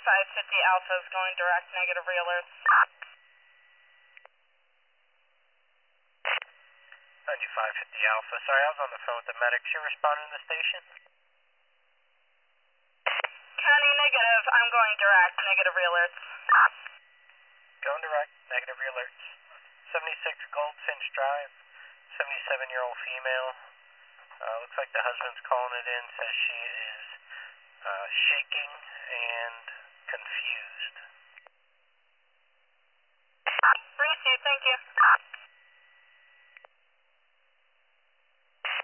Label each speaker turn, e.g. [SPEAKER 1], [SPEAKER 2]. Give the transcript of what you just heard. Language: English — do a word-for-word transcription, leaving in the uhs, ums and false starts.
[SPEAKER 1] ninety-five fifty Alpha is going direct, negative re-alerts.
[SPEAKER 2] ninety-five fifty Alpha, sorry, I was on the phone with the medics. You're responding to the station?
[SPEAKER 1] County negative, I'm going direct, negative re-alerts.
[SPEAKER 2] Going direct, negative re-alerts. seventy-six Goldfinch Drive, seventy-seven-year-old female. Uh, looks like the husband's calling it in, says she is uh, shaking and confused.
[SPEAKER 1] Received, thank you.